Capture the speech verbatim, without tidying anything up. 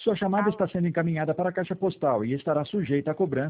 Sua chamada está sendo encaminhada para a caixa postal e estará sujeita a cobrança